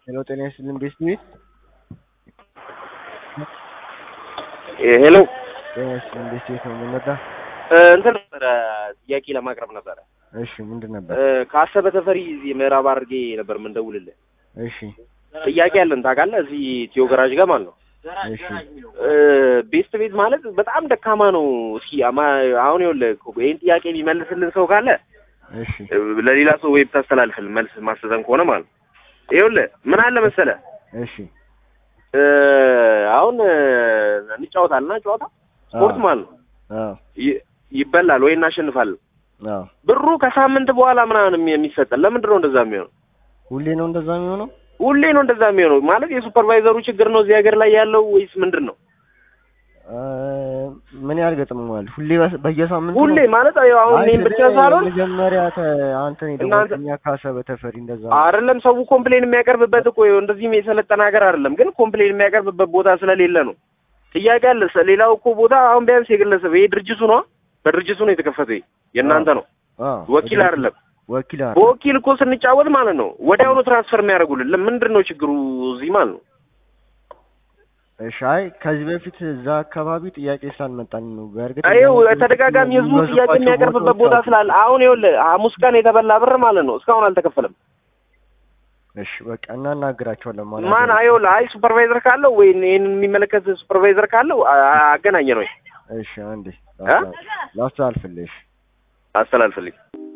Hello, ጤና ይስጥልኝ ቤስት ሄሎ ጤና ይስጥልኝ ቤስት ነው የምመጣ እንትን ነበር ጥያቄ ለማቅረብ ነበር። እሺ ምንድን ነበር? ካሰበ ተፈሪ እዚህ ምዕራብ አድርጌ ነበር ምን ደውልልህ። እሺ ጥያቄ አለን ታውቃለህ፣ እዚህ ቲዮ ገራጅ ጋር ማለት ነው። እሺ ቤስት ቤት ማለት በጣም ደካማ ነው። እስኪ አሁን ይኸውልህ ይሄን ጥያቄ የሚመልስልን ሰው ካለ እሺ ለሌላ ሰው ዌብ ታስተላልፍልን መልስ ማስተዘን ከሆነ ማለት ነው። ይኸውልህ ምን አለ መሰለህ፣ እሺ አሁን እንጫወታልና ጨዋታ ስፖርት ማለት ነው ይበላል ወይ እናሸንፋለን። ብሩ ከሳምንት በኋላ ምናምን የሚሰጠን ለምንድን ነው እንደዛ የሚሆነው? ሁሌ ነው እንደዛ የሚሆነው? ሁሌ ነው እንደዛ የሚሆነው ማለት የሱፐርቫይዘሩ ችግር ነው እዚህ ሀገር ላይ ያለው ወይስ ምንድን ነው? ምን ያህል ገጥመዋል? ሁሌ በየሳምንቱ ሁሌ ማለት አሁን እኔን ብቻ ሳልሆን መጀመሪያ አንተ ነው ደሞኛ ካሰበ ተፈሪ እንደዛ አይደለም። ሰው ኮምፕሌን የሚያቀርብበት እኮ እንደዚህም የሰለጠነ ሀገር አይደለም፣ ግን ኮምፕሌን የሚያቀርብበት ቦታ ስለሌለ ነው። ጥያቄ አለ። ሌላው እኮ ቦታ አሁን ቢያንስ የግለሰብ ይሄ ድርጅቱ ነው፣ በድርጅቱ ነው የተከፈተው፣ የእናንተ ነው፣ ወኪል አይደለም። በወኪል እኮ ስንጫወት ማለት ነው ወዲያውኑ ትራንስፈር የሚያደርጉልን ለምንድን ነው ችግሩ እዚህ ማለት ነው? እሺ አይ ከዚህ በፊት እዛ አካባቢ ጥያቄ ስላልመጣን ነው። በእርግጥ አይው ተደጋጋሚ ህዝቡ ጥያቄ የሚያቀርብበት ቦታ ስላለ አሁን ይኸውልህ ሐሙስ ቀን የተበላ ብር ማለት ነው እስካሁን አልተከፈለም። እሺ በቃ እናናግራቸዋለን ማለት ነው። ማን አይኸውልህ አይ ሱፐርቫይዘር ካለው ወይ ይሄን የሚመለከት ሱፐርቫይዘር ካለው አገናኘ ነው። እሺ አንዴ ላስተላልፍልሽ። አስተላልፍልኝ።